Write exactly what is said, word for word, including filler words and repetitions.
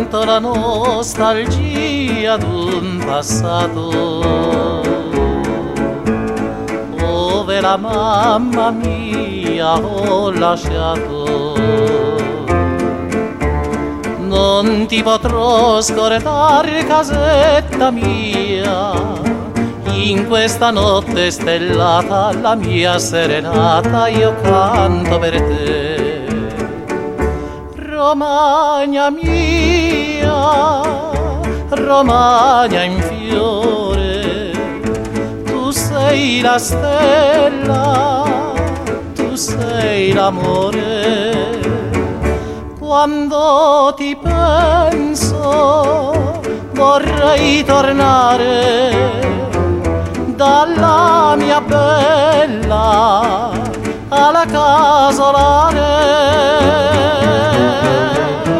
sento la nostalgia d'un passato dove la mamma mia ho lasciato. Non ti potrò scordare, casetta mia, in questa notte stellata, la mia serenata io canto per te. Romagna mia, Romagna in fiore, tu sei la stella, tu sei l'amore. Quando ti penso vorrei tornare dalla mia bella alla casolare.